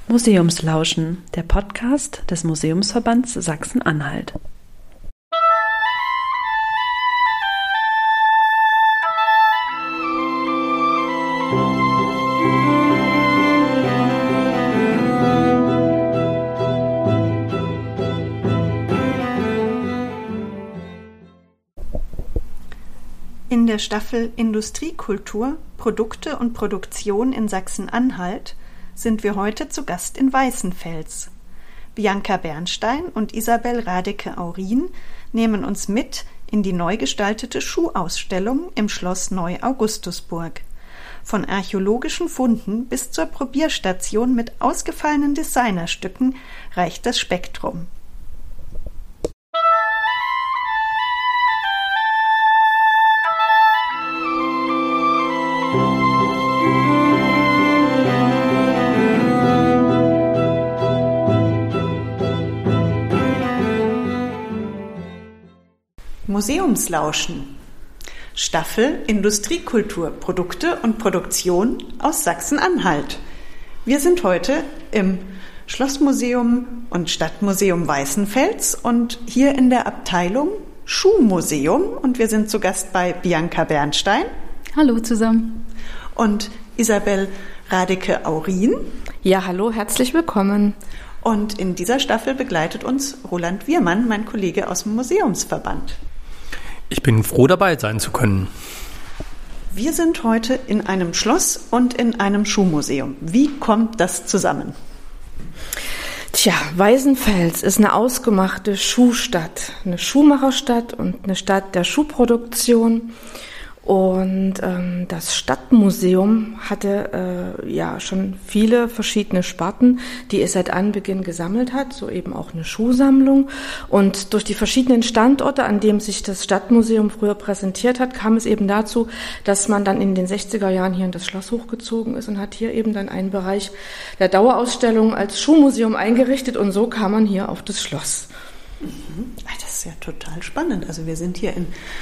Museumslauschen, der Podcast des Museumsverbands Sachsen-Anhalt. In der Staffel Industriekultur, Produkte und Produktion in Sachsen-Anhalt sind wir heute zu Gast in Weißenfels. Bianca Bernstein und Isabel Radeke-Aurin nehmen uns mit in die neu gestaltete Schuhausstellung im Schloss Neu-Augustusburg. Von archäologischen Funden bis zur Probierstation mit ausgefallenen Designerstücken reicht das Spektrum. Museumslauschen. Staffel Industriekultur, Produkte und Produktion aus Sachsen-Anhalt. Wir sind heute im Schlossmuseum und Stadtmuseum Weißenfels und hier in der Abteilung Schuhmuseum und wir sind zu Gast bei Bianca Bernstein. Hallo zusammen. Und Isabel Radeke-Aurin. Ja, hallo, herzlich willkommen. Und in dieser Staffel begleitet uns Roland Wiermann, mein Kollege aus dem Museumsverband. Ich bin froh, dabei sein zu können. Wir sind heute in einem Schloss und in einem Schuhmuseum. Wie kommt das zusammen? Tja, Weißenfels ist eine ausgemachte Schuhstadt, eine Schuhmacherstadt und eine Stadt der Schuhproduktion. Und das Stadtmuseum hatte schon viele verschiedene Sparten, die es seit Anbeginn gesammelt hat, so eben auch eine Schuhsammlung. Und durch die verschiedenen Standorte, an denen sich das Stadtmuseum früher präsentiert hat, kam es eben dazu, dass man dann in den 60er Jahren hier in das Schloss hochgezogen ist und hat hier eben dann einen Bereich der Dauerausstellung als Schuhmuseum eingerichtet. Und so kam man hier auf das Schloss. Das ist ja total spannend. Also wir sind hier in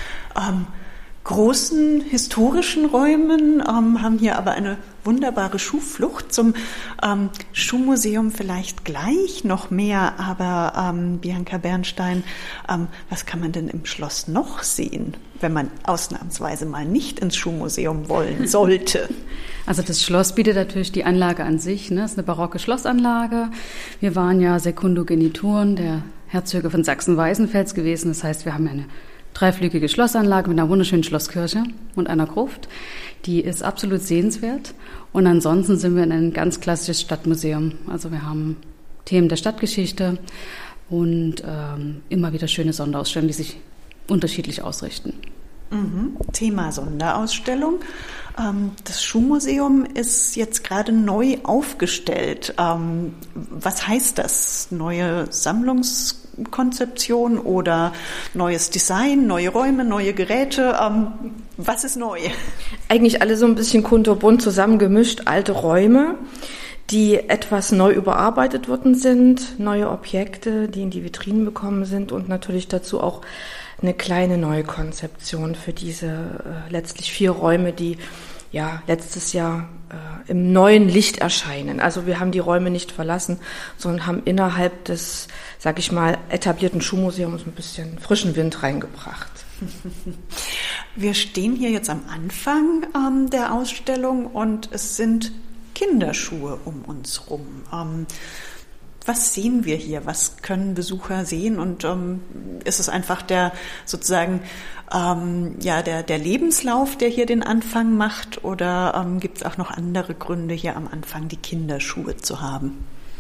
großen historischen Räumen, haben hier aber eine wunderbare Schuhflucht zum Schuhmuseum vielleicht gleich noch mehr. Aber Bianca Bernstein, was kann man denn im Schloss noch sehen, wenn man ausnahmsweise mal nicht ins Schuhmuseum wollen sollte? Also das Schloss bietet natürlich die Anlage an sich, ne? Das ist eine barocke Schlossanlage. Wir waren ja Sekundogenituren der Herzöge von Sachsen-Weißenfels gewesen. Das heißt, wir haben eine dreiflügige Schlossanlage mit einer wunderschönen Schlosskirche und einer Gruft. Die ist absolut sehenswert. Und ansonsten sind wir in ein ganz klassisches Stadtmuseum. Also wir haben Themen der Stadtgeschichte und immer wieder schöne Sonderausstellungen, die sich unterschiedlich ausrichten. Thema Sonderausstellung. Das Schuhmuseum ist jetzt gerade neu aufgestellt. Was heißt das? Neue Sammlungskonzeption oder neues Design, neue Räume, neue Geräte? Was ist neu? Eigentlich alle so ein bisschen kunterbunt zusammengemischt, alte Räume, die etwas neu überarbeitet worden sind, neue Objekte, die in die Vitrinen bekommen sind und natürlich dazu auch eine kleine neue Konzeption für diese letztlich 4 Räume, die ja letztes Jahr im neuen Licht erscheinen. Also wir haben die Räume nicht verlassen, sondern haben innerhalb des, sag ich mal, etablierten Schuhmuseums ein bisschen frischen Wind reingebracht. Wir stehen hier jetzt am Anfang der Ausstellung und es sind Kinderschuhe um uns rum. Was sehen wir hier? Was können Besucher sehen? Und ist es einfach der sozusagen der Lebenslauf, der hier den Anfang macht? Oder gibt es auch noch andere Gründe, hier am Anfang die Kinderschuhe zu haben?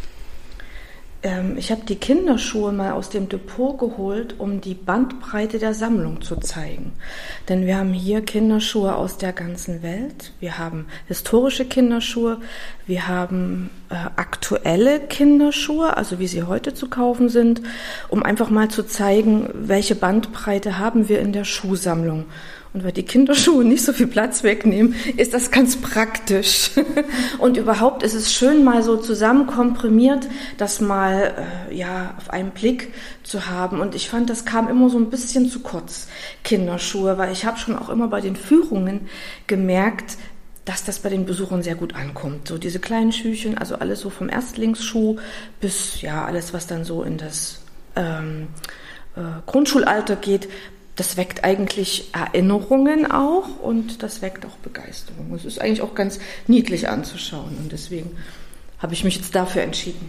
Ich habe die Kinderschuhe mal aus dem Depot geholt, um die Bandbreite der Sammlung zu zeigen. Denn wir haben hier Kinderschuhe aus der ganzen Welt. Wir haben historische Kinderschuhe. Wir haben aktuelle Kinderschuhe, also wie sie heute zu kaufen sind, um einfach mal zu zeigen, welche Bandbreite haben wir in der Schuhsammlung. Und weil die Kinderschuhe nicht so viel Platz wegnehmen, ist das ganz praktisch. Und überhaupt ist es schön, mal so zusammen komprimiert, das mal auf einen Blick zu haben. Und ich fand, das kam immer so ein bisschen zu kurz, Kinderschuhe, weil ich habe schon auch immer bei den Führungen gemerkt, dass das bei den Besuchern sehr gut ankommt. So diese kleinen Schüchen, also alles so vom Erstlingsschuh bis alles, was dann so in das Grundschulalter geht, das weckt eigentlich Erinnerungen auch und das weckt auch Begeisterung. Es ist eigentlich auch ganz niedlich anzuschauen und deswegen habe ich mich jetzt dafür entschieden.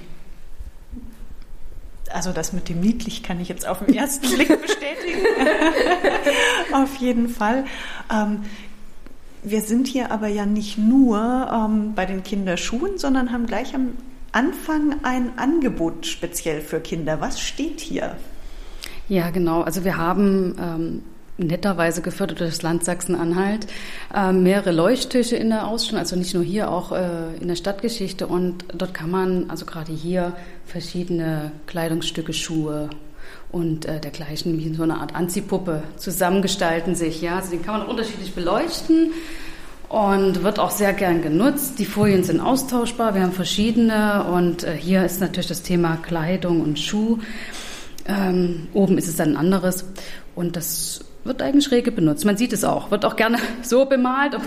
Also das mit dem niedlich kann ich jetzt auf den ersten Blick bestätigen. Auf jeden Fall. Wir sind hier aber ja nicht nur bei den Kinderschuhen, sondern haben gleich am Anfang ein Angebot speziell für Kinder. Was steht hier? Ja, genau. Also wir haben netterweise gefördert durch das Land Sachsen-Anhalt mehrere Leuchttische in der Ausstellung, also nicht nur hier, auch in der Stadtgeschichte. Und dort kann man, also gerade hier, verschiedene Kleidungsstücke, Schuhe und dergleichen, wie so eine Art Anziehpuppe zusammengestalten sich. Ja, also den kann man unterschiedlich beleuchten und wird auch sehr gern genutzt. Die Folien sind austauschbar, wir haben verschiedene und hier ist natürlich das Thema Kleidung und Schuh. Oben ist es dann ein anderes und das wird eigentlich rege benutzt. Man sieht es auch, wird auch gerne so bemalt.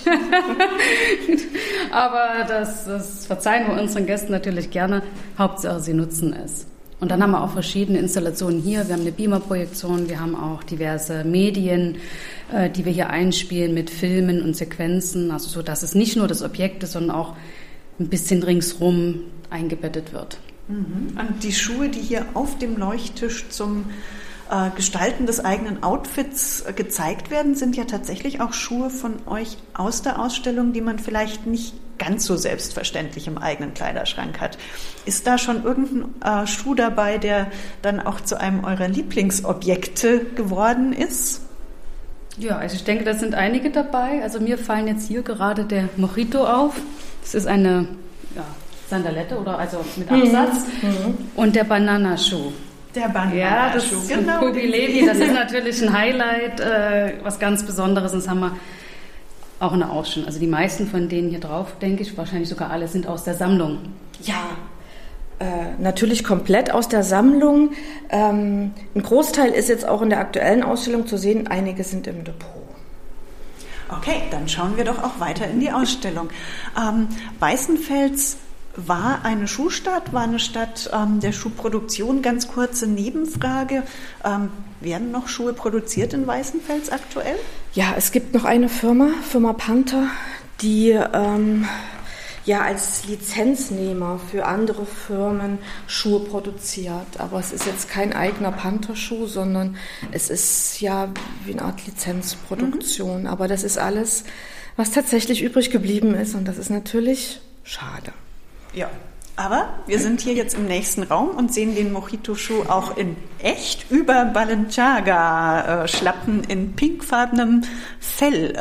Aber das verzeihen wir unseren Gästen natürlich gerne. Hauptsache, sie nutzen es. Und dann haben wir auch verschiedene Installationen hier. Wir haben eine Beamer-Projektion, wir haben auch diverse Medien, die wir hier einspielen mit Filmen und Sequenzen. Also so, dass es nicht nur das Objekt ist, sondern auch ein bisschen ringsrum eingebettet wird. Und die Schuhe, die hier auf dem Leuchttisch zum Gestalten des eigenen Outfits gezeigt werden, sind ja tatsächlich auch Schuhe von euch aus der Ausstellung, die man vielleicht nicht ganz so selbstverständlich im eigenen Kleiderschrank hat. Ist da schon irgendein Schuh dabei, der dann auch zu einem eurer Lieblingsobjekte geworden ist? Ja, also ich denke, da sind einige dabei. Also mir fallen jetzt hier gerade der Mojito auf. Das ist eine Sandalette oder also mit Absatz. Und der Bananaschuh. Der Bananaschuh, ja, das ist genau. Kobi Levi, das ist natürlich ein Highlight, was ganz Besonderes. Und das haben wir auch in der Ausstellung. Also die meisten von denen hier drauf, denke ich, wahrscheinlich sogar alle, sind aus der Sammlung. Ja, natürlich komplett aus der Sammlung. Ein Großteil ist jetzt auch in der aktuellen Ausstellung zu sehen. Einige sind im Depot. Okay, dann schauen wir doch auch weiter in die Ausstellung. Weißenfels war eine Schuhstadt, war eine Stadt der Schuhproduktion. Ganz kurze Nebenfrage. Werden noch Schuhe produziert in Weißenfels aktuell? Ja, es gibt noch eine Firma Panther, die als Lizenznehmer für andere Firmen Schuhe produziert. Aber es ist jetzt kein eigener Panther-Schuh, sondern es ist ja wie eine Art Lizenzproduktion. Aber das ist alles, was tatsächlich übrig geblieben ist und das ist natürlich schade. Ja, aber wir sind hier jetzt im nächsten Raum und sehen den Mojito-Schuh auch in echt über Balenciaga-Schlappen in pinkfarbenem Fell.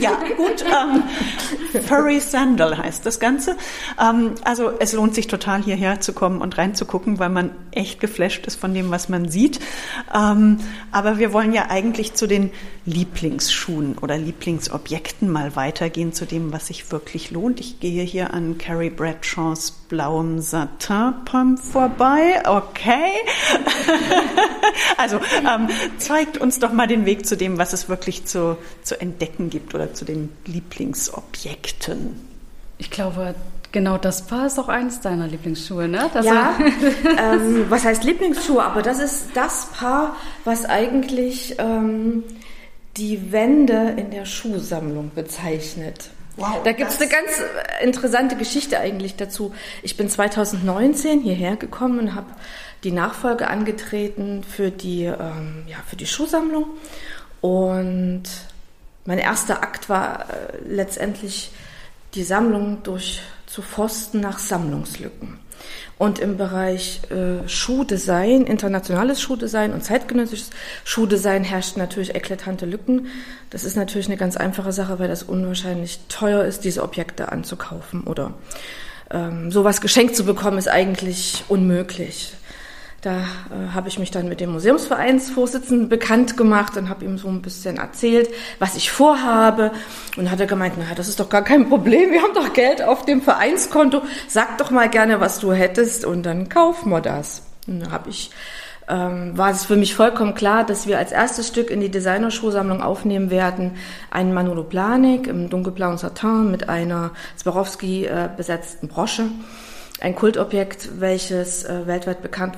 Furry Sandal heißt das Ganze. Also es lohnt sich total hierher zu kommen und reinzugucken, weil man echt geflasht ist von dem, was man sieht. Aber wir wollen ja eigentlich zu den Lieblingsschuhen oder Lieblingsobjekten mal weitergehen, zu dem, was sich wirklich lohnt. Ich gehe hier an Carrie Bradshaws blauem Satin-Pump vorbei. Okay. Also zeigt uns doch mal den Weg zu dem, was es wirklich zu entdecken gibt oder zu den Lieblingsobjekten. Ich glaube, genau das Paar ist auch eines deiner Lieblingsschuhe, ne? Was heißt Lieblingsschuhe? Aber das ist das Paar, was eigentlich die Wände in der Schuhsammlung bezeichnet. Wow, da gibt es eine ganz interessante Geschichte eigentlich dazu. Ich bin 2019 hierher gekommen und habe die Nachfolge angetreten für die Schuhsammlung. Und mein erster Akt war letztendlich die Sammlung durchzuforsten nach Sammlungslücken. Und im Bereich Schuhdesign, internationales Schuhdesign und zeitgenössisches Schuhdesign herrschten natürlich eklatante Lücken. Das ist natürlich eine ganz einfache Sache, weil das unwahrscheinlich teuer ist, diese Objekte anzukaufen oder sowas geschenkt zu bekommen, ist eigentlich unmöglich. Da habe ich mich dann mit dem Museumsvereinsvorsitzenden bekannt gemacht und habe ihm so ein bisschen erzählt, was ich vorhabe. Und hat er gemeint, naja, das ist doch gar kein Problem, wir haben doch Geld auf dem Vereinskonto. Sag doch mal gerne, was du hättest und dann kaufen wir das. Und dann habe ich war es für mich vollkommen klar, dass wir als erstes Stück in die Designerschuhsammlung aufnehmen werden einen Manolo Blahnik im dunkelblauen Satin mit einer Swarovski besetzten Brosche. Ein Kultobjekt, welches weltweit bekannt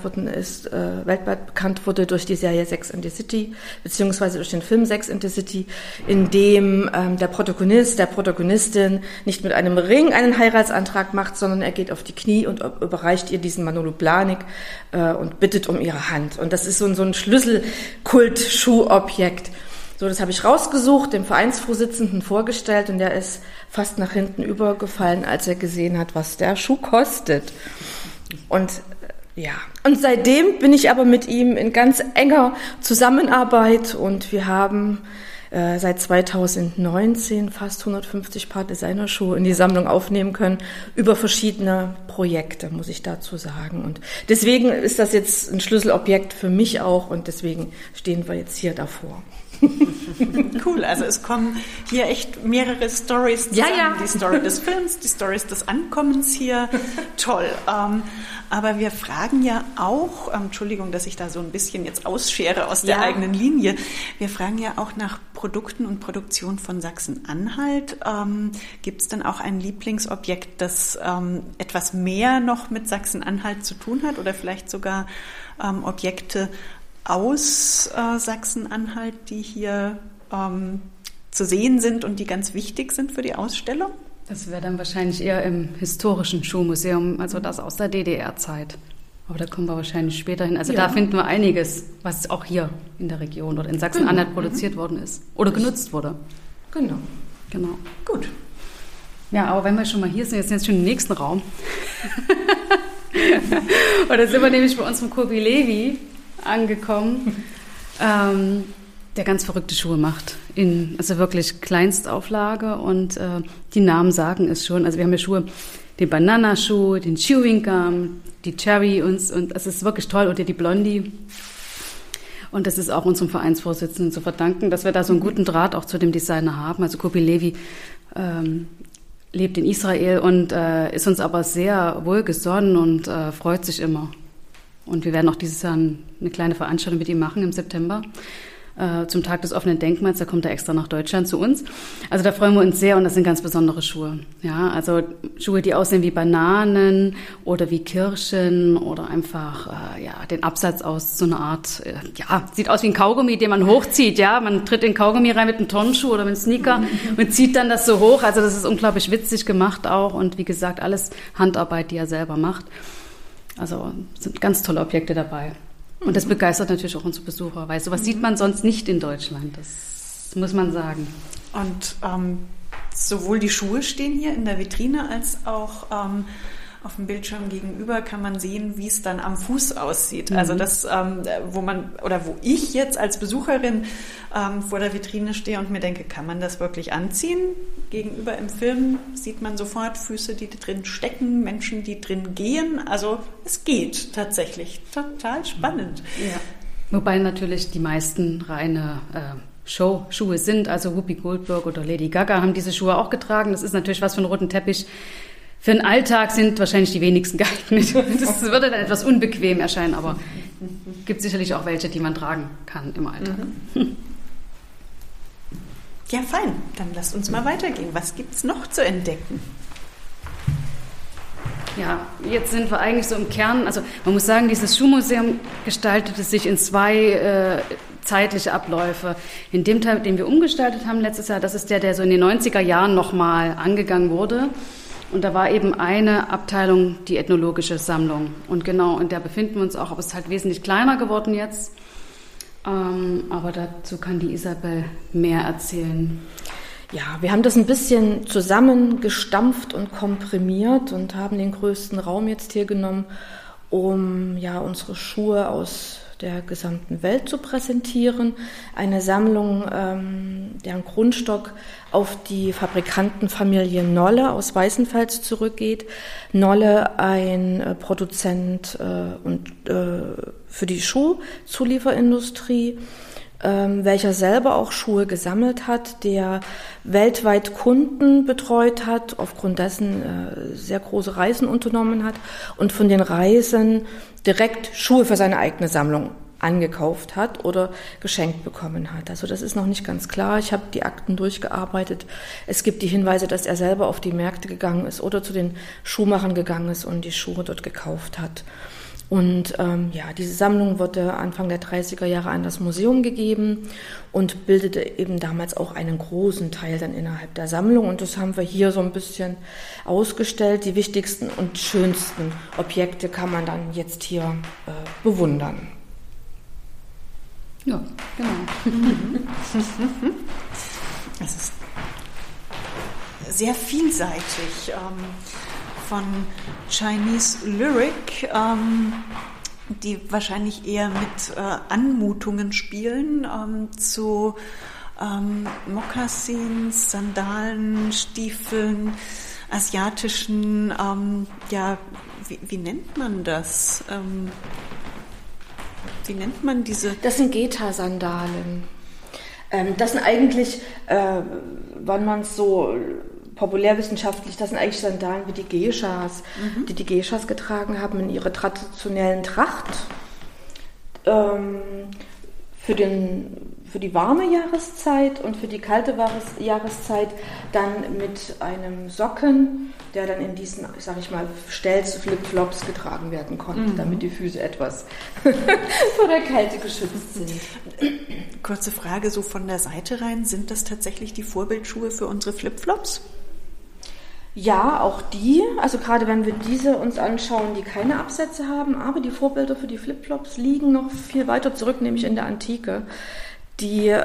wurde durch die Serie Sex and the City, beziehungsweise durch den Film Sex and the City, in dem der Protagonist, der Protagonistin nicht mit einem Ring einen Heiratsantrag macht, sondern er geht auf die Knie und überreicht ihr diesen Manolo Blahnik und bittet um ihre Hand. Und das ist so ein Schlüsselkult-Schuhobjekt. So, das habe ich rausgesucht, dem Vereinsvorsitzenden vorgestellt und der ist fast nach hinten übergefallen, als er gesehen hat, was der Schuh kostet. Und seitdem bin ich aber mit ihm in ganz enger Zusammenarbeit und wir haben seit 2019 fast 150 Paar Designerschuhe in die Sammlung aufnehmen können, über verschiedene Projekte, muss ich dazu sagen. Und deswegen ist das jetzt ein Schlüsselobjekt für mich auch und deswegen stehen wir jetzt hier davor. Cool, also es kommen hier echt mehrere Storys zusammen. Ja. Die Story des Films, die Storys des Ankommens hier. Toll. Aber wir fragen ja auch, Entschuldigung, dass ich da so ein bisschen jetzt ausschere aus der eigenen Linie, wir fragen ja auch nach Produkten und Produktion von Sachsen-Anhalt. Gibt es dann auch ein Lieblingsobjekt, das etwas mehr noch mit Sachsen-Anhalt zu tun hat oder vielleicht sogar Objekte aus Sachsen-Anhalt, die hier zu sehen sind und die ganz wichtig sind für die Ausstellung? Das wäre dann wahrscheinlich eher im historischen Schuhmuseum, also das aus der DDR-Zeit. Aber da kommen wir wahrscheinlich später hin. Also da finden wir einiges, was auch hier in der Region oder in Sachsen-Anhalt produziert worden ist oder genutzt wurde. Genau. Gut. Ja, aber wenn wir schon mal hier sind, jetzt schon im nächsten Raum. Und da sind wir nämlich bei unserem Kobi Levi angekommen, der ganz verrückte Schuhe macht, also wirklich Kleinstauflage und die Namen sagen es schon. Also wir haben hier Schuhe, den Bananaschuh, den Chewing Gum, die Cherry und es ist wirklich toll und die Blondie. Und das ist auch unserem Vereinsvorsitzenden zu verdanken, dass wir da so einen guten Draht auch zu dem Designer haben. Also Kobi Levi lebt in Israel und ist uns aber sehr wohlgesonnen und freut sich immer. Und wir werden auch dieses Jahr eine kleine Veranstaltung mit ihm machen im September zum Tag des offenen Denkmals. Da kommt er extra nach Deutschland zu uns. Also da freuen wir uns sehr und das sind ganz besondere Schuhe. Ja, also Schuhe, die aussehen wie Bananen oder wie Kirschen oder einfach den Absatz aus so einer Art, sieht aus wie ein Kaugummi, den man hochzieht. Ja, man tritt in Kaugummi rein mit einem Turnschuh oder mit einem Sneaker und zieht dann das so hoch. Also das ist unglaublich witzig gemacht auch und wie gesagt alles Handarbeit, die er selber macht. Also sind ganz tolle Objekte dabei. Und das begeistert natürlich auch unsere Besucher, weil sowas sieht man sonst nicht in Deutschland. Das muss man sagen. Und sowohl die Schuhe stehen hier in der Vitrine als auch auf dem Bildschirm gegenüber kann man sehen, wie es dann am Fuß aussieht. Also das, wo ich jetzt als Besucherin vor der Vitrine stehe und mir denke, kann man das wirklich anziehen? Gegenüber im Film sieht man sofort Füße, die drin stecken, Menschen, die drin gehen. Also es geht tatsächlich. Total spannend. Ja. Wobei natürlich die meisten reine Show-Schuhe sind. Also Whoopi Goldberg oder Lady Gaga haben diese Schuhe auch getragen. Das ist natürlich was für einen roten Teppich. Für den Alltag sind wahrscheinlich die wenigsten geeignet. Das würde dann etwas unbequem erscheinen, aber es gibt sicherlich auch welche, die man tragen kann im Alltag. Ja, fein. Dann lasst uns mal weitergehen. Was gibt es noch zu entdecken? Ja, jetzt sind wir eigentlich so im Kern. Also man muss sagen, dieses Schuhmuseum gestaltete sich in zwei zeitliche Abläufe. In dem Teil, den wir umgestaltet haben letztes Jahr, das ist der so in den 90er Jahren nochmal angegangen wurde. Und da war eben eine Abteilung, die ethnologische Sammlung. Und genau, in der befinden wir uns auch. Aber es ist halt wesentlich kleiner geworden jetzt. Aber dazu kann die Isabel mehr erzählen. Ja, wir haben das ein bisschen zusammengestampft und komprimiert und haben den größten Raum jetzt hier genommen, um unsere Schuhe aus der gesamten Welt zu präsentieren. Eine Sammlung, deren Grundstock auf die Fabrikantenfamilie Nolle aus Weißenfels zurückgeht. Nolle, ein Produzent für die Schuhzulieferindustrie, welcher selber auch Schuhe gesammelt hat, der weltweit Kunden betreut hat, aufgrund dessen sehr große Reisen unternommen hat und von den Reisen direkt Schuhe für seine eigene Sammlung angekauft hat oder geschenkt bekommen hat. Also das ist noch nicht ganz klar. Ich habe die Akten durchgearbeitet. Es gibt die Hinweise, dass er selber auf die Märkte gegangen ist oder zu den Schuhmachern gegangen ist und die Schuhe dort gekauft hat. Und diese Sammlung wurde Anfang der 30er Jahre an das Museum gegeben und bildete eben damals auch einen großen Teil dann innerhalb der Sammlung. Und das haben wir hier so ein bisschen ausgestellt. Die wichtigsten und schönsten Objekte kann man dann jetzt hier bewundern. Ja, genau. Es ist sehr vielseitig. Von Chinese Lyric, die wahrscheinlich eher mit Anmutungen spielen, zu Mokassins, Sandalen, Stiefeln, asiatischen, wie nennt man das? Wie nennt man diese? Das sind Geta-Sandalen. Das sind eigentlich, wann man es so populärwissenschaftlich, das sind eigentlich Sandalen wie die Geishas, die Geishas getragen haben in ihrer traditionellen Tracht. Für die warme Jahreszeit und für die kalte Jahreszeit dann mit einem Socken, der dann in diesen, sag ich mal, Stelz-Flipflops getragen werden konnte, damit die Füße etwas vor der Kälte geschützt sind. Kurze Frage so von der Seite rein, sind das tatsächlich die Vorbildschuhe für unsere Flipflops? Ja, auch die, also gerade wenn wir diese uns anschauen, die keine Absätze haben, aber die Vorbilder für die Flipflops liegen noch viel weiter zurück, nämlich in der Antike. Die,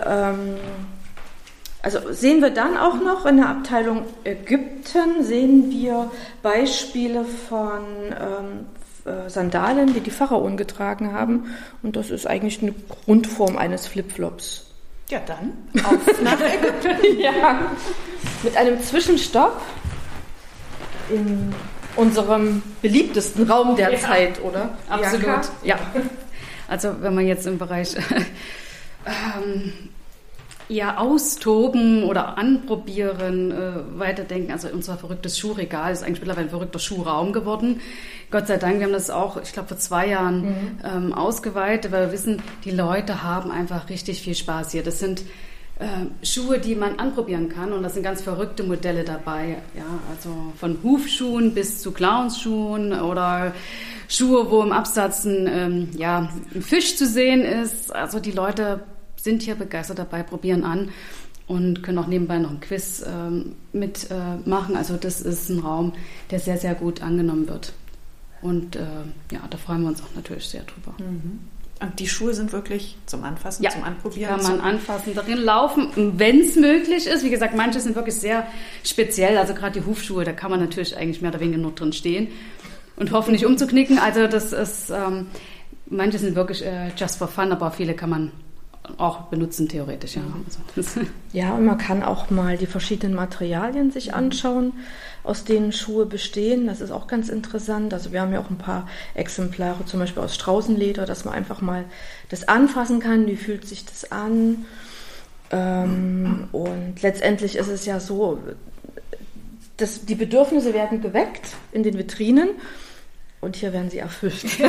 also sehen wir dann auch noch in der Abteilung Ägypten, sehen wir Beispiele von Sandalen, die die Pharaonen getragen haben. Und das ist eigentlich eine Grundform eines Flipflops. Ja, dann auf nach Ägypten. Ja, mit einem Zwischenstopp in unserem beliebtesten Raum der Zeit, oder? Absolut. Ja. Also wenn man jetzt im Bereich austoben oder anprobieren, weiterdenken. Also unser verrücktes Schuhregal ist eigentlich mittlerweile ein verrückter Schuhraum geworden. Gott sei Dank, wir haben das auch, ich glaube, vor 2 Jahren ausgeweitet, weil wir wissen, die Leute haben einfach richtig viel Spaß hier. Das sind Schuhe, die man anprobieren kann, und da sind ganz verrückte Modelle dabei. Ja, also von Hufschuhen bis zu Clownsschuhen oder Schuhe, wo im Absatz ein Fisch zu sehen ist. Also die Leute sind hier begeistert dabei, probieren an und können auch nebenbei noch ein Quiz mitmachen. Also das ist ein Raum, der sehr, sehr gut angenommen wird. Und da freuen wir uns auch natürlich sehr drüber. Mhm. Und die Schuhe sind wirklich zum Anfassen, zum Anprobieren? Kann man anfassen, darin laufen, wenn es möglich ist. Wie gesagt, manche sind wirklich sehr speziell. Also gerade die Hufschuhe, da kann man natürlich eigentlich mehr oder weniger nur drin stehen und hoffen, nicht umzuknicken. Also das ist, manche sind wirklich just for fun, aber viele kann man auch benutzen, theoretisch. Ja. Also ja, und man kann auch mal die verschiedenen Materialien sich anschauen, aus denen Schuhe bestehen. Das ist auch ganz interessant. Also wir haben ja auch ein paar Exemplare, zum Beispiel aus Straußenleder, dass man einfach mal das anfassen kann. Wie fühlt sich das an? Und letztendlich ist es ja so, dass die Bedürfnisse werden geweckt in den Vitrinen und hier werden sie erfüllt. So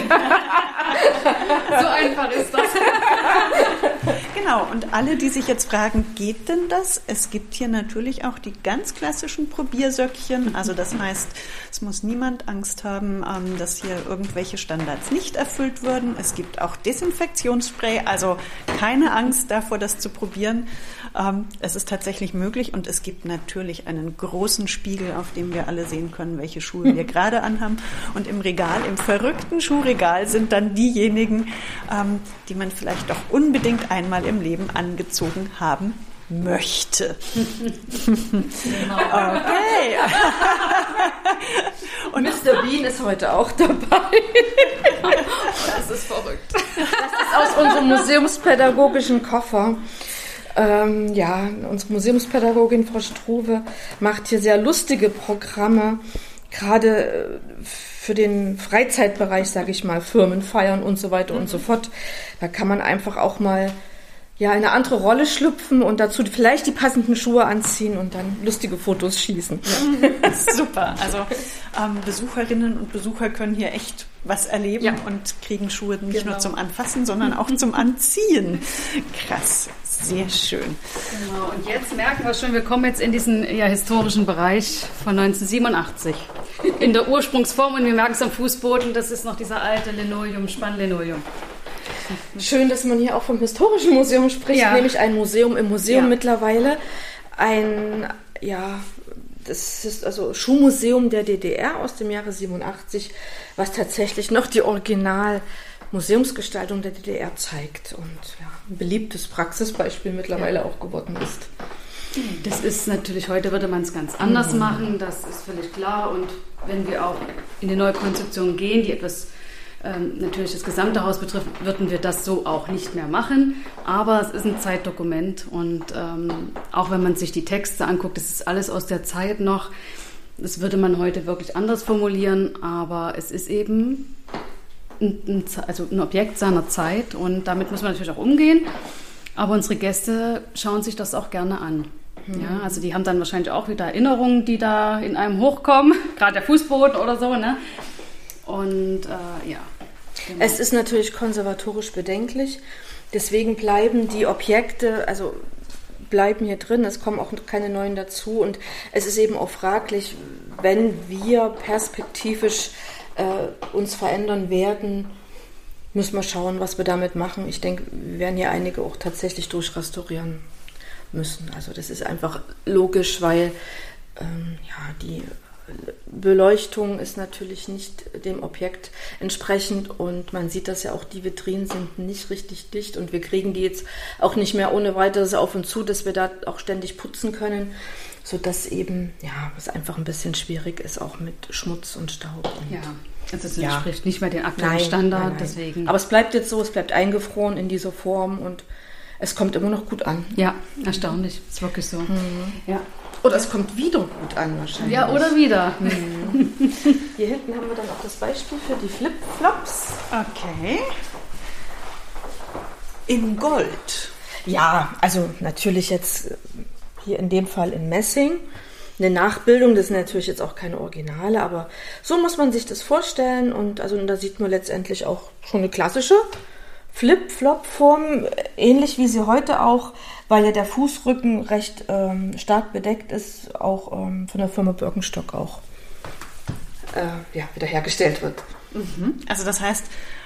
einfach ist das. Genau, und alle, die sich jetzt fragen, geht denn das? Es gibt hier natürlich auch die ganz klassischen Probiersöckchen. Also das heißt, es muss niemand Angst haben, dass hier irgendwelche Standards nicht erfüllt würden. Es gibt auch Desinfektionsspray, also keine Angst davor, das zu probieren. Es ist tatsächlich möglich, und es gibt natürlich einen großen Spiegel, auf dem wir alle sehen können, welche Schuhe wir gerade anhaben. Und im Regal, im verrückten Schuhregal, sind dann diejenigen, die man vielleicht doch unbedingt einmal im Leben angezogen haben möchte. Okay. Und Mr. Bean ist heute auch dabei. Das ist verrückt. Das ist aus unserem museumspädagogischen Koffer. Unsere Museumspädagogin Frau Struve macht hier sehr lustige Programme, gerade für den Freizeitbereich, sage ich mal, Firmenfeiern und so weiter und so fort. Da kann man einfach auch mal ja, eine andere Rolle schlüpfen und dazu vielleicht die passenden Schuhe anziehen und dann lustige Fotos schießen. Super. Also Besucherinnen und Besucher können hier echt was erleben und kriegen Schuhe nicht nur zum Anfassen, sondern auch zum Anziehen. Krass, sehr schön. Genau, und jetzt merken wir schon, wir kommen jetzt in diesen historischen Bereich von 1987. In der Ursprungsform, und wir merken es am Fußboden, das ist noch dieser alte Spannlinoleum. Schön, dass man hier auch vom Historischen Museum spricht, nämlich ein Museum im Museum mittlerweile. Das ist also Schuhmuseum der DDR aus dem Jahre 87, was tatsächlich noch die Original-Museumsgestaltung der DDR zeigt und ein beliebtes Praxisbeispiel mittlerweile auch geworden ist. Das ist natürlich, heute würde man es ganz anders machen, das ist völlig klar. Und wenn wir auch in die neue Konzeption gehen, die etwas natürlich das gesamte Haus betrifft, würden wir das so auch nicht mehr machen. Aber es ist ein Zeitdokument und auch wenn man sich die Texte anguckt, das ist alles aus der Zeit noch. Das würde man heute wirklich anders formulieren, aber es ist eben ein Objekt seiner Zeit und damit muss man natürlich auch umgehen. Aber unsere Gäste schauen sich das auch gerne an. Ja, also die haben dann wahrscheinlich auch wieder Erinnerungen, die da in einem hochkommen, gerade der Fußboden oder so, ne? Und genau. Es ist natürlich konservatorisch bedenklich, deswegen bleiben die Objekte, bleiben hier drin, es kommen auch keine neuen dazu und es ist eben auch fraglich, wenn wir perspektivisch uns verändern werden, müssen wir schauen, was wir damit machen. Ich denke, wir werden hier einige auch tatsächlich durchrestaurieren müssen. Also das ist einfach logisch, weil die Beleuchtung ist natürlich nicht dem Objekt entsprechend und man sieht das ja auch, die Vitrinen sind nicht richtig dicht und wir kriegen die jetzt auch nicht mehr ohne weiteres auf und zu, dass wir da auch ständig putzen können, sodass eben, es einfach ein bisschen schwierig ist, auch mit Schmutz und Staub. Und also es entspricht nicht mehr dem aktuellen Standard. Nein. Deswegen. Aber es bleibt jetzt so, es bleibt eingefroren in dieser Form und es kommt immer noch gut an. Ja, erstaunlich, ist wirklich so. Ja. Oder es kommt wieder gut an wahrscheinlich. Ja, oder wieder. Hier hinten haben wir dann auch das Beispiel für die Flip-Flops. Okay. In Gold. Ja, also natürlich jetzt hier in dem Fall in Messing. Eine Nachbildung, das sind natürlich jetzt auch keine Originale, aber so muss man sich das vorstellen. Und da sieht man letztendlich auch schon eine klassische Flip-Flop-Form, ähnlich wie sie heute auch, weil ja der Fußrücken recht stark bedeckt ist, auch von der Firma Birkenstock auch wiederhergestellt wird. Also das heißt,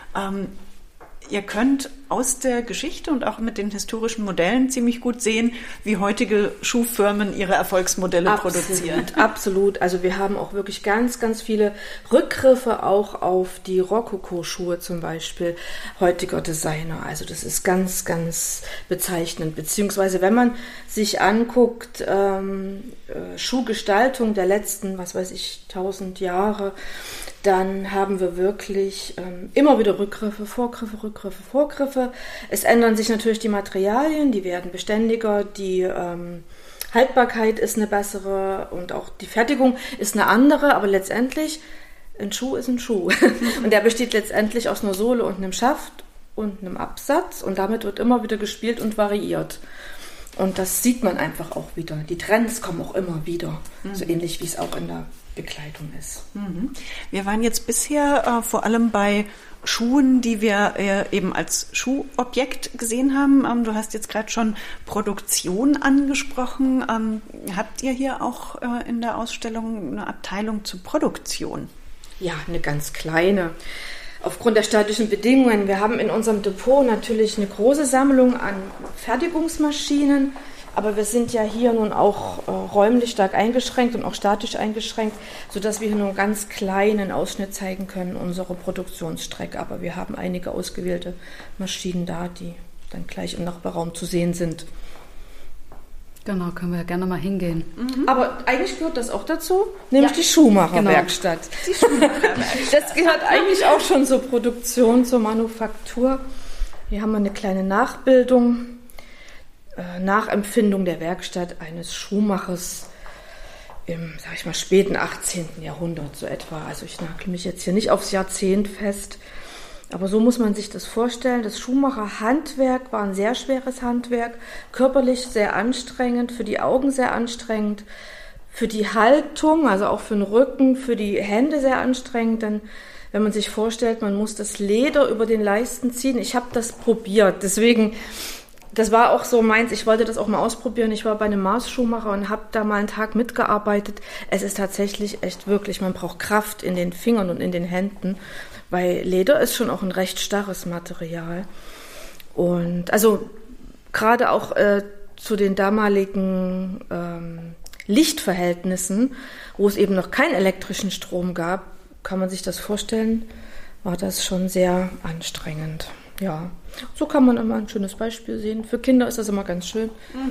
ihr könnt aus der Geschichte und auch mit den historischen Modellen ziemlich gut sehen, wie heutige Schuhfirmen ihre Erfolgsmodelle produzieren. Absolut. Also wir haben auch wirklich ganz, ganz viele Rückgriffe auch auf die Rokoko-Schuhe zum Beispiel heutiger Designer. Also das ist ganz, ganz bezeichnend. Beziehungsweise wenn man sich anguckt, Schuhgestaltung der letzten, 1000 Jahre, dann haben wir wirklich immer wieder Rückgriffe, Vorgriffe. Es ändern sich natürlich die Materialien, die werden beständiger, die Haltbarkeit ist eine bessere und auch die Fertigung ist eine andere, aber letztendlich, ein Schuh ist ein Schuh. Und der besteht letztendlich aus einer Sohle und einem Schaft und einem Absatz und damit wird immer wieder gespielt und variiert. Und das sieht man einfach auch wieder. Die Trends kommen auch immer wieder, so ähnlich wie es auch in der Bekleidung ist. Wir waren jetzt bisher vor allem bei Schuhen, die wir eben als Schuhobjekt gesehen haben. Du hast jetzt gerade schon Produktion angesprochen. Habt ihr hier auch in der Ausstellung eine Abteilung zur Produktion? Ja, eine ganz kleine. Aufgrund der staatlichen Bedingungen. Wir haben in unserem Depot natürlich eine große Sammlung an Fertigungsmaschinen, aber wir sind ja hier nun auch räumlich stark eingeschränkt und auch statisch eingeschränkt, sodass wir hier nur einen ganz kleinen Ausschnitt zeigen können, unsere Produktionsstrecke. Aber wir haben einige ausgewählte Maschinen da, die dann gleich im Nachbarraum zu sehen sind. Genau, können wir ja gerne mal hingehen. Aber eigentlich gehört das auch dazu, nämlich die Schuhmacherwerkstatt. Genau. Die Schuhmacherwerkstatt. Das gehört eigentlich auch schon zur Produktion, zur Manufaktur. Hier haben wir eine kleine Nachbildung, Nachempfindung der Werkstatt eines Schuhmachers im, späten 18. Jahrhundert so etwa. Also ich nagel mich jetzt hier nicht aufs Jahrzehnt fest, Aber so muss man sich das vorstellen. Das Schuhmacherhandwerk war ein sehr schweres Handwerk, körperlich sehr anstrengend, für die Augen sehr anstrengend, für die Haltung, also auch für den Rücken, für die Hände sehr anstrengend. Denn wenn man sich vorstellt, man muss das Leder über den Leisten ziehen. Ich habe das probiert, deswegen, das war auch so meins, ich wollte das auch mal ausprobieren. Ich war bei einem Maßschuhmacher und habe da mal einen Tag mitgearbeitet. Es ist tatsächlich echt wirklich, man braucht Kraft in den Fingern und in den Händen, weil Leder ist schon auch ein recht starres Material. Und also gerade auch zu den damaligen Lichtverhältnissen, wo es eben noch keinen elektrischen Strom gab, kann man sich das vorstellen, war das schon sehr anstrengend. Ja, so kann man immer ein schönes Beispiel sehen. Für Kinder ist das immer ganz schön.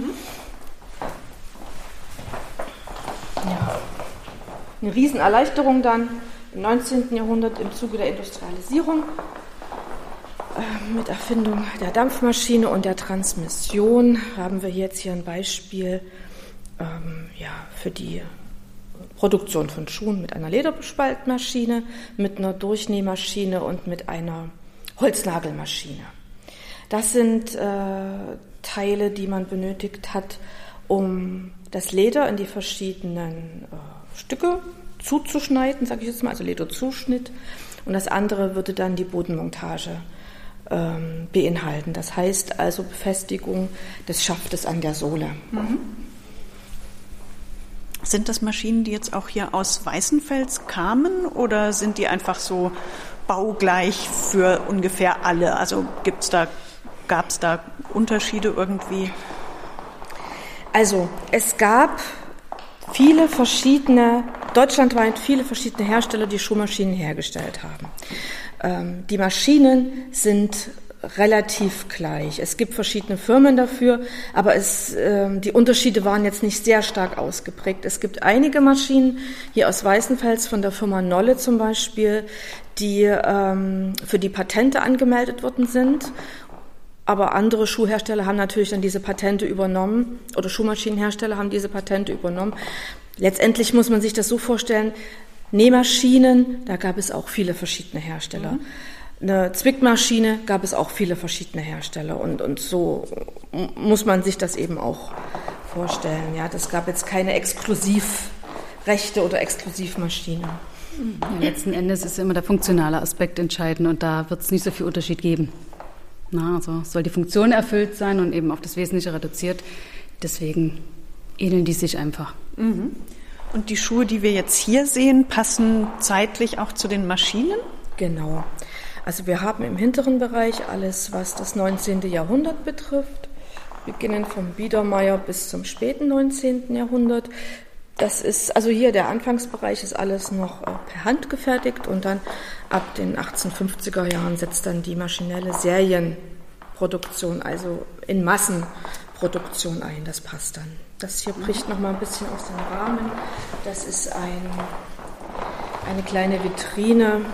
Ja. Eine Riesenerleichterung dann im 19. Jahrhundert im Zuge der Industrialisierung mit Erfindung der Dampfmaschine und der Transmission haben wir jetzt hier ein Beispiel für die Produktion von Schuhen mit einer Lederbespaltmaschine, mit einer Durchnähmaschine und mit einer Holznagelmaschine. Das sind Teile, die man benötigt hat, um das Leder in die verschiedenen Stücke zuzuschneiden, sage ich jetzt mal, also Lederzuschnitt. Und das andere würde dann die Bodenmontage beinhalten. Das heißt also Befestigung des Schaftes an der Sohle. Sind das Maschinen, die jetzt auch hier aus Weißenfels kamen oder sind die einfach so baugleich für ungefähr alle? Also gab es da Unterschiede irgendwie? Also es gab deutschlandweit viele verschiedene Hersteller, die Schuhmaschinen hergestellt haben. Die Maschinen sind relativ gleich. Es gibt verschiedene Firmen dafür, aber die Unterschiede waren jetzt nicht sehr stark ausgeprägt. Es gibt einige Maschinen hier aus Weißenfels von der Firma Nolle zum Beispiel, die für die Patente angemeldet worden sind. Aber andere Schuhhersteller haben natürlich dann diese Patente übernommen oder Schuhmaschinenhersteller haben diese Patente übernommen. Letztendlich muss man sich das so vorstellen, Nähmaschinen, da gab es auch viele verschiedene Hersteller. Eine Zwickmaschine gab es auch viele verschiedene Hersteller und so muss man sich das eben auch vorstellen. Ja, das gab jetzt keine Exklusivrechte oder Exklusivmaschine. Ja, letzten Endes ist immer der funktionale Aspekt entscheidend und da wird es nicht so viel Unterschied geben. Also soll die Funktion erfüllt sein und eben auf das Wesentliche reduziert. Deswegen ähneln die sich einfach. Und die Schuhe, die wir jetzt hier sehen, passen zeitlich auch zu den Maschinen? Genau. Also wir haben im hinteren Bereich alles, was das 19. Jahrhundert betrifft, beginnend vom Biedermeier bis zum späten 19. Jahrhundert. Das ist, also hier der Anfangsbereich ist alles noch per Hand gefertigt und dann ab den 1850er Jahren setzt dann die maschinelle Serienproduktion, also in Massenproduktion ein. Das passt dann. Das hier bricht noch mal ein bisschen aus dem Rahmen. Das ist eine kleine Vitrine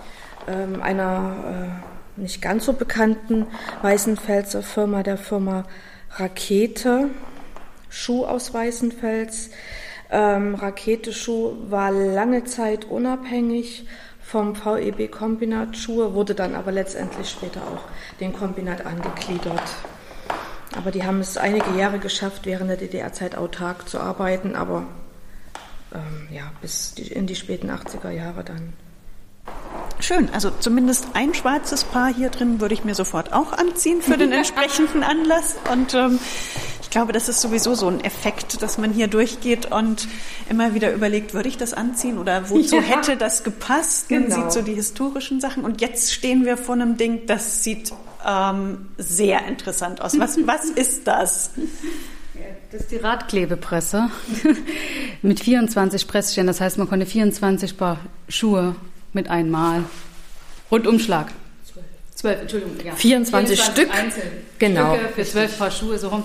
einer nicht ganz so bekannten Weißenfelser Firma, der Firma Rakete, Schuh aus Weißenfels. Rakete Schuh war lange Zeit unabhängig vom VEB Kombinat Schuhe, wurde dann aber letztendlich später auch dem Kombinat angegliedert. Aber die haben es einige Jahre geschafft, während der DDR-Zeit autark zu arbeiten, aber bis in die späten 80er Jahre dann. Schön, also zumindest ein schwarzes Paar hier drin würde ich mir sofort auch anziehen für den entsprechenden Anlass. Und ich glaube, das ist sowieso so ein Effekt, dass man hier durchgeht und immer wieder überlegt, würde ich das anziehen oder wozu hätte das gepasst? Man sieht so die historischen Sachen. Und jetzt stehen wir vor einem Ding, das sieht sehr interessant aus. Was ist das? Das ist die Radklebepresse mit 24 Pressstellen. Das heißt, man konnte 24 Paar Schuhe mit einmal Rundumschlag. 12, Entschuldigung. Ja. 24 Stück. Einzeln. Genau. Stücke für 12 Paar Schuhe so rum.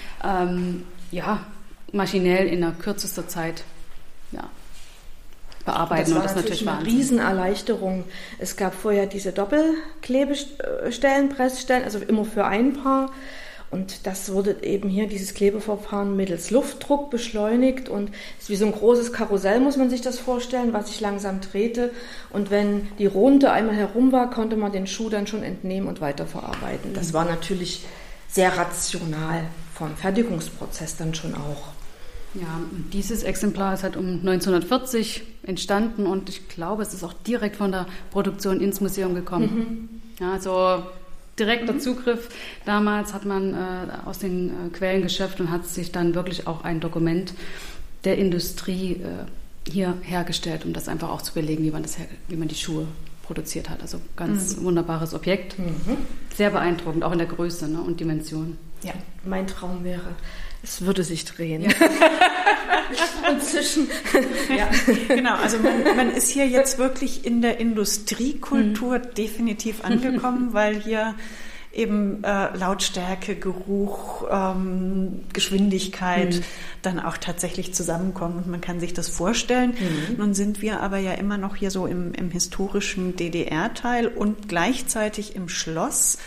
Maschinell in der kürzester Zeit bearbeiten. Das war natürlich eine Riesenerleichterung. Es gab vorher diese Doppelklebestellen, Pressstellen, also immer für ein Paar. Und das wurde eben hier, dieses Klebeverfahren, mittels Luftdruck beschleunigt und ist wie so ein großes Karussell, muss man sich das vorstellen, was sich langsam drehte. Und wenn die Runde einmal herum war, konnte man den Schuh dann schon entnehmen und weiterverarbeiten. Das war natürlich sehr rational vom Fertigungsprozess dann schon auch. Ja, und dieses Exemplar ist halt um 1940 entstanden und ich glaube, es ist auch direkt von der Produktion ins Museum gekommen. Ja, also direkter Zugriff. Damals hat man aus den Quellen geschöpft und hat sich dann wirklich auch ein Dokument der Industrie hier hergestellt, um das einfach auch zu belegen, wie man die Schuhe produziert hat. Also ganz wunderbares Objekt. Sehr beeindruckend, auch in der Größe, ne, und Dimension. Ja, mein Traum wäre, es würde sich drehen. Ja. Inzwischen. Ja, genau. Also man ist hier jetzt wirklich in der Industriekultur definitiv angekommen, weil hier eben Lautstärke, Geruch, Geschwindigkeit dann auch tatsächlich zusammenkommen und man kann sich das vorstellen. Nun sind wir aber ja immer noch hier so im historischen DDR-Teil und gleichzeitig im Schloss.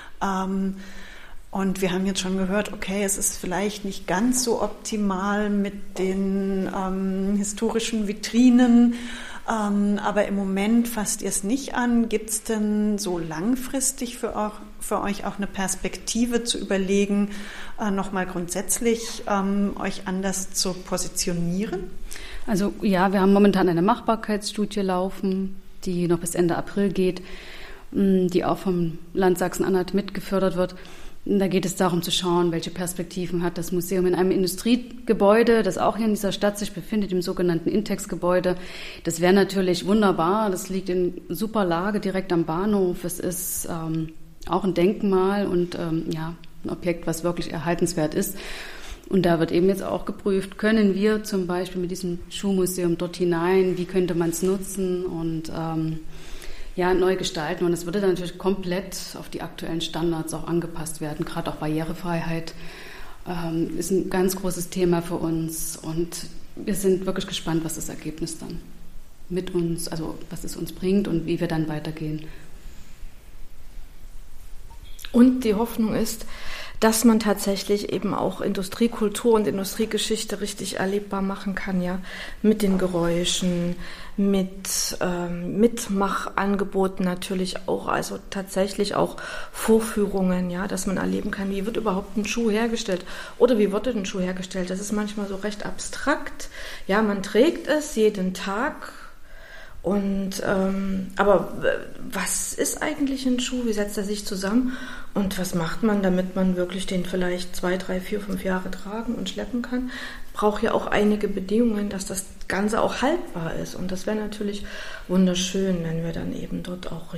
Und wir haben jetzt schon gehört, okay, es ist vielleicht nicht ganz so optimal mit den historischen Vitrinen, aber im Moment fasst ihr es nicht an. Gibt es denn so langfristig für euch auch eine Perspektive zu überlegen, nochmal grundsätzlich euch anders zu positionieren? Also ja, wir haben momentan eine Machbarkeitsstudie laufen, die noch bis Ende April geht, die auch vom Land Sachsen-Anhalt mitgefördert wird. Da geht es darum zu schauen, welche Perspektiven hat das Museum in einem Industriegebäude, das auch hier in dieser Stadt sich befindet, im sogenannten Intex-Gebäude. Das wäre natürlich wunderbar. Das liegt in super Lage direkt am Bahnhof. Es ist auch ein Denkmal und ein Objekt, was wirklich erhaltenswert ist. Und da wird eben jetzt auch geprüft, können wir zum Beispiel mit diesem Schuhmuseum dort hinein, wie könnte man es nutzen und neu gestalten. Und es würde dann natürlich komplett auf die aktuellen Standards auch angepasst werden. Gerade auch Barrierefreiheit ist ein ganz großes Thema für uns. Und wir sind wirklich gespannt, was das Ergebnis dann mit uns, also was es uns bringt und wie wir dann weitergehen. Und die Hoffnung ist, dass man tatsächlich eben auch Industriekultur und Industriegeschichte richtig erlebbar machen kann, ja, mit den Geräuschen, mit Mitmachangeboten natürlich auch, also tatsächlich auch Vorführungen, ja, dass man erleben kann, wie wird überhaupt ein Schuh hergestellt oder wie wurde ein Schuh hergestellt. Das ist manchmal so recht abstrakt, ja, man trägt es jeden Tag. Und aber was ist eigentlich ein Schuh? Wie setzt er sich zusammen? Und was macht man, damit man wirklich den vielleicht 2, 3, 4, 5 Jahre tragen und schleppen kann? Braucht ja auch einige Bedingungen, dass das Ganze auch haltbar ist. Und das wäre natürlich wunderschön, wenn wir dann eben dort auch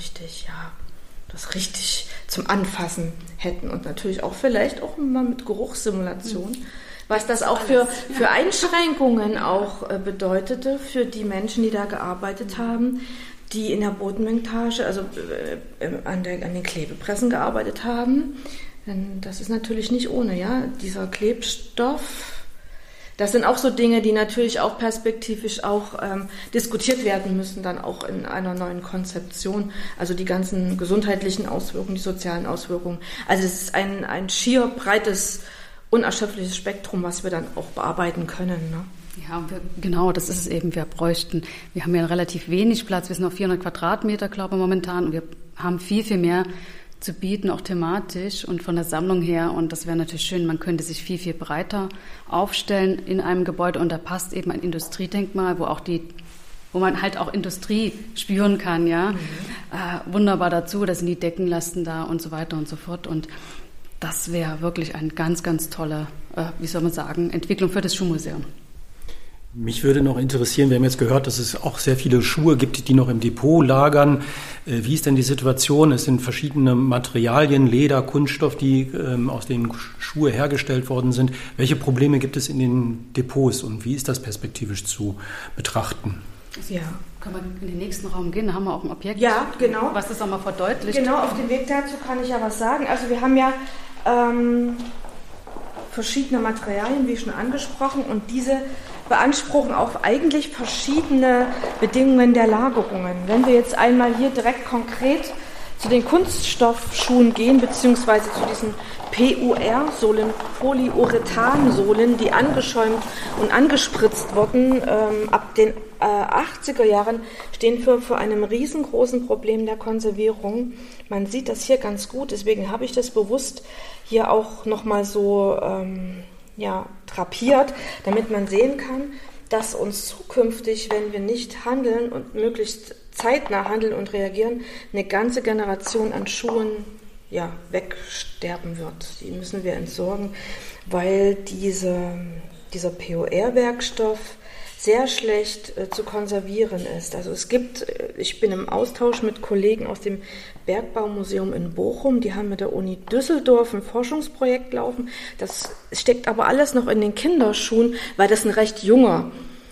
das richtig zum Anfassen hätten. Und natürlich auch vielleicht auch mal mit Geruchssimulation. Was das auch für Einschränkungen auch bedeutete für die Menschen, die da gearbeitet haben, die in der Bodenmontage, also an den Klebepressen gearbeitet haben. Denn das ist natürlich nicht ohne, ja, dieser Klebstoff. Das sind auch so Dinge, die natürlich auch perspektivisch auch diskutiert werden müssen, dann auch in einer neuen Konzeption. Also die ganzen gesundheitlichen Auswirkungen, die sozialen Auswirkungen. Also es ist ein schier breites, unerschöpfliches Spektrum, was wir dann auch bearbeiten können. Ne? Ja, genau, das ist es eben. Wir haben ja relativ wenig Platz. Wir sind auf 400 Quadratmeter, glaube ich, momentan. Und wir haben viel, viel mehr zu bieten, auch thematisch und von der Sammlung her. Und das wäre natürlich schön, man könnte sich viel, viel breiter aufstellen in einem Gebäude. Und da passt eben ein Industriedenkmal, wo man halt auch Industrie spüren kann, ja. Wunderbar dazu, da sind die Deckenlasten da und so weiter und so fort. Und das wäre wirklich eine ganz, ganz tolle, Entwicklung für das Schuhmuseum. Mich würde noch interessieren, wir haben jetzt gehört, dass es auch sehr viele Schuhe gibt, die noch im Depot lagern. Wie ist denn die Situation? Es sind verschiedene Materialien, Leder, Kunststoff, die aus denen Schuhe hergestellt worden sind. Welche Probleme gibt es in den Depots und wie ist das perspektivisch zu betrachten? Ja. Können wir in den nächsten Raum gehen? Da haben wir auch ein Objekt, ja, genau, was das auch mal verdeutlicht. Genau, auf dem Weg dazu kann ich ja was sagen. Also wir haben ja verschiedene Materialien, wie schon angesprochen, und diese beanspruchen auch eigentlich verschiedene Bedingungen der Lagerungen. Wenn wir jetzt einmal hier direkt konkret zu den Kunststoffschuhen gehen, beziehungsweise zu diesen PUR-Sohlen, Polyurethan-Sohlen, die angeschäumt und angespritzt wurden, ab den 80er Jahren, stehen wir vor einem riesengroßen Problem der Konservierung. Man sieht das hier ganz gut, deswegen habe ich das bewusst hier auch nochmal so drapiert, damit man sehen kann, dass uns zukünftig, wenn wir nicht handeln und möglichst zeitnah handeln und reagieren, eine ganze Generation an Schuhen wegsterben wird. Die müssen wir entsorgen, weil dieser PUR-Werkstoff sehr schlecht zu konservieren ist. Also ich bin im Austausch mit Kollegen aus dem Bergbaumuseum in Bochum, die haben mit der Uni Düsseldorf ein Forschungsprojekt laufen. Das steckt aber alles noch in den Kinderschuhen, weil das ein recht junger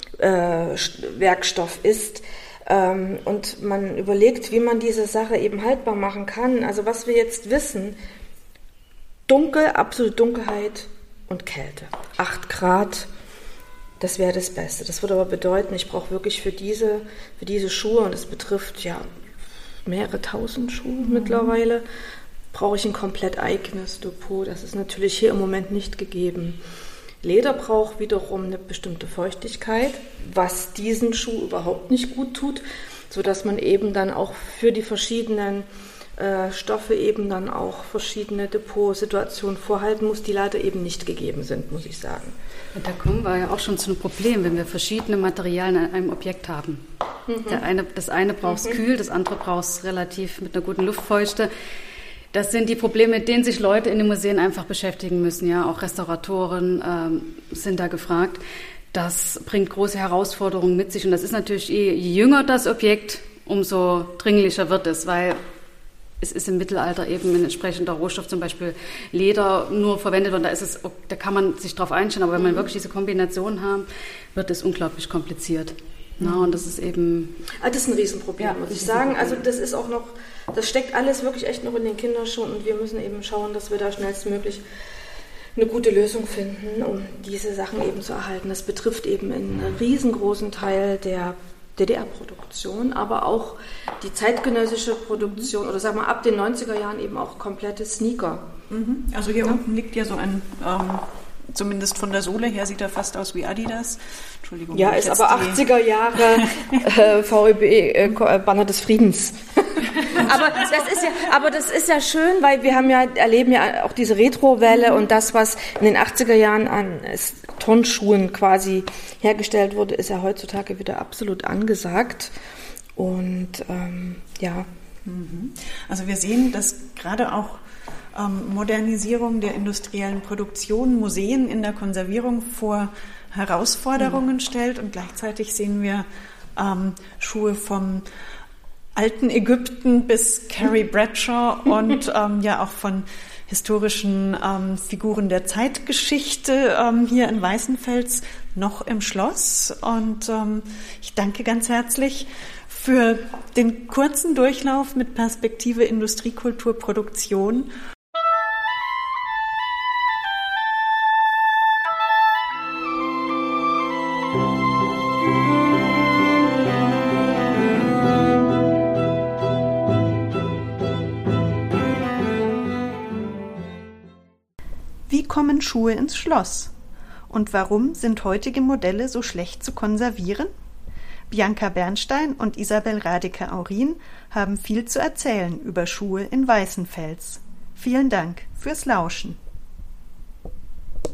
Werkstoff ist. Und man überlegt, wie man diese Sache eben haltbar machen kann. Also was wir jetzt wissen, absolute Dunkelheit und Kälte. 8 Grad, das wäre das Beste. Das würde aber bedeuten, ich brauche wirklich für diese Schuhe, und es betrifft mehrere tausend Schuhe mittlerweile, brauche ich ein komplett eigenes Depot. Das ist natürlich hier im Moment nicht gegeben. Leder braucht wiederum eine bestimmte Feuchtigkeit, was diesen Schuh überhaupt nicht gut tut, sodass man eben dann auch für die verschiedenen Stoffe eben dann auch verschiedene Depotsituationen vorhalten muss, die leider eben nicht gegeben sind, muss ich sagen. Und da kommen wir ja auch schon zu einem Problem, wenn wir verschiedene Materialien an einem Objekt haben. Das eine braucht es kühl, das andere braucht es relativ mit einer guten Luftfeuchte. Das sind die Probleme, mit denen sich Leute in den Museen einfach beschäftigen müssen. Ja, auch Restauratoren sind da gefragt. Das bringt große Herausforderungen mit sich. Und das ist natürlich, je jünger das Objekt, umso dringlicher wird es, weil es ist im Mittelalter eben ein entsprechender Rohstoff, zum Beispiel Leder, nur verwendet worden. Da kann man sich drauf einstellen. Aber wenn man wirklich diese Kombination haben, wird es unglaublich kompliziert. Na, und das ist eben... Das ist ein Riesenproblem, muss ich sagen. Also das ist auch noch, das steckt alles wirklich echt noch in den Kinderschuhen, und wir müssen eben schauen, dass wir da schnellstmöglich eine gute Lösung finden, um diese Sachen eben zu erhalten. Das betrifft eben einen riesengroßen Teil der DDR-Produktion, aber auch die zeitgenössische Produktion, oder sagen wir ab den 90er Jahren eben auch komplette Sneaker. Also hier unten liegt ja so ein... Zumindest von der Sohle her sieht er fast aus wie Adidas. Entschuldigung. Ja, ist aber 80er Jahre VEB, Banner des Friedens. aber das ist ja schön, weil wir erleben ja auch diese Retro-Welle, und das, was in den 80er Jahren an Turnschuhen quasi hergestellt wurde, ist ja heutzutage wieder absolut angesagt. Und Also wir sehen, dass gerade auch Modernisierung der industriellen Produktion Museen in der Konservierung vor Herausforderungen stellt, und gleichzeitig sehen wir Schuhe vom alten Ägypten bis Carrie Bradshaw und auch von historischen Figuren der Zeitgeschichte hier in Weißenfels noch im Schloss. Und ich danke ganz herzlich für den kurzen Durchlauf mit Perspektive Industriekulturproduktion. Wie kommen Schuhe ins Schloss? Und warum sind heutige Modelle so schlecht zu konservieren? Bianca Bernstein und Isabel Radeke-Aurin haben viel zu erzählen über Schuhe in Weißenfels. Vielen Dank fürs Lauschen.